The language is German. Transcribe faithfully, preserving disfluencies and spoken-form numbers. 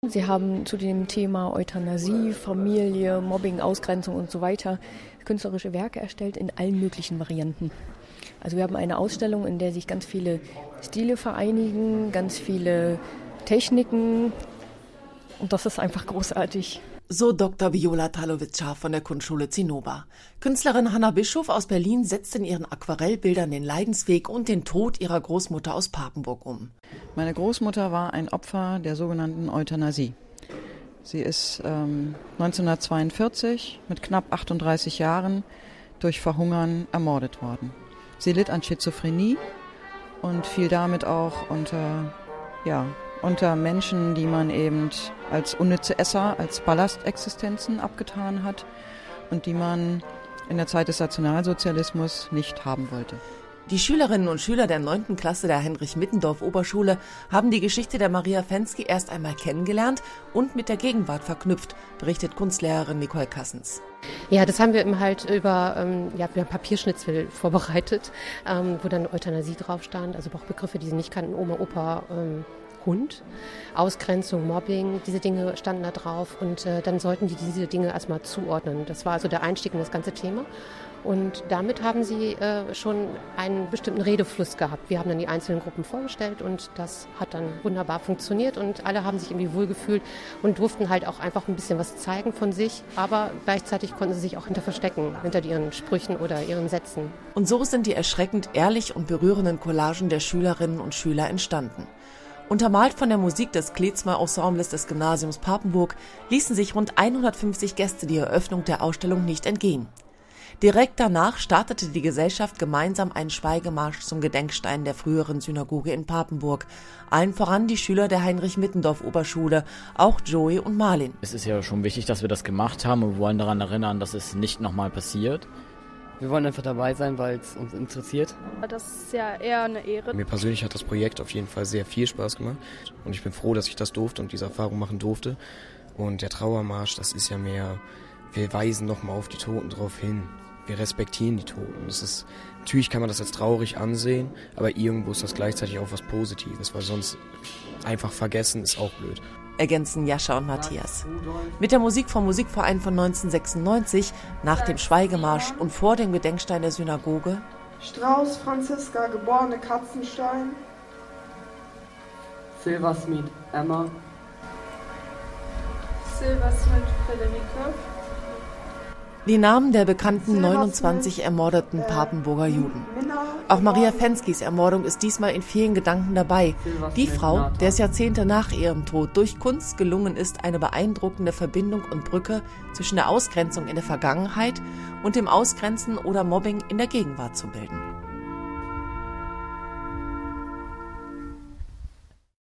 Sie haben zu dem Thema Euthanasie, Familie, Mobbing, Ausgrenzung und so weiter künstlerische Werke erstellt in allen möglichen Varianten. Also wir haben eine Ausstellung, in der sich ganz viele Stile vereinigen, ganz viele Techniken und das ist einfach großartig. So Doktor Viola Talovica von der Kunstschule Zinnober. Künstlerin Hanna Bischof aus Berlin setzt in ihren Aquarellbildern den Leidensweg und den Tod ihrer Großmutter aus Papenburg um. Meine Großmutter war ein Opfer der sogenannten Euthanasie. Sie ist ähm, neunzehnhundertzweiundvierzig mit knapp achtunddreißig Jahren durch Verhungern ermordet worden. Sie litt an Schizophrenie und fiel damit auch unter, ja, unter Menschen, die man eben als unnütze Esser, als Ballastexistenzen abgetan hat und die man in der Zeit des Nationalsozialismus nicht haben wollte. Die Schülerinnen und Schüler der neunten Klasse der Heinrich-Mittendorf-Oberschule haben die Geschichte der Maria Fensky erst einmal kennengelernt und mit der Gegenwart verknüpft, berichtet Kunstlehrerin Nicole Kassens. Ja, das haben wir eben halt über ähm, ja, wir haben Papierschnitzel vorbereitet, ähm, wo dann Euthanasie drauf stand, also auch Begriffe, die sie nicht kannten, Oma, Opa, ähm, Hund, Ausgrenzung, Mobbing, diese Dinge standen da drauf und äh, dann sollten die diese Dinge erstmal zuordnen. Das war also der Einstieg in das ganze Thema und damit haben sie äh, schon einen bestimmten Redefluss gehabt. Wir haben dann die einzelnen Gruppen vorgestellt und das hat dann wunderbar funktioniert und alle haben sich irgendwie wohlgefühlt und durften halt auch einfach ein bisschen was zeigen von sich, aber gleichzeitig konnten sie sich auch hinter verstecken, hinter ihren Sprüchen oder ihren Sätzen. Und so sind die erschreckend ehrlich und berührenden Collagen der Schülerinnen und Schüler entstanden. Untermalt von der Musik des Klezmer-Ensembles des Gymnasiums Papenburg ließen sich rund hundertfünfzig Gäste die Eröffnung der Ausstellung nicht entgehen. Direkt danach startete die Gesellschaft gemeinsam einen Schweigemarsch zum Gedenkstein der früheren Synagoge in Papenburg. Allen voran die Schüler der Heinrich-Mittendorf-Oberschule, auch Joey und Marlin. Es ist ja schon wichtig, dass wir das gemacht haben und wir wollen daran erinnern, dass es nicht nochmal passiert. Wir wollen einfach dabei sein, weil es uns interessiert. Das ist ja eher eine Ehre. Mir persönlich hat das Projekt auf jeden Fall sehr viel Spaß gemacht und ich bin froh, dass ich das durfte und diese Erfahrung machen durfte. Und der Trauermarsch, das ist ja mehr, wir weisen nochmal auf die Toten drauf hin. Wir respektieren die Toten. Das ist, natürlich kann man das als traurig ansehen, aber irgendwo ist das gleichzeitig auch was Positives, weil sonst einfach vergessen ist auch blöd. Ergänzen Jascha und Matthias. Mit der Musik vom Musikverein von neunzehnhundertsechsundneunzig, nach dem Schweigemarsch und vor dem Gedenkstein der Synagoge. Strauß, Franziska, geborene Katzenstein. Silversmith, Emma. Silversmith, Friederike. Die Namen der bekannten neunundzwanzig ermordeten Papenburger Juden. Auch Maria Fenskys Ermordung ist diesmal in vielen Gedanken dabei. Die Frau, der es Jahrzehnte nach ihrem Tod durch Kunst gelungen ist, eine beeindruckende Verbindung und Brücke zwischen der Ausgrenzung in der Vergangenheit und dem Ausgrenzen oder Mobbing in der Gegenwart zu bilden.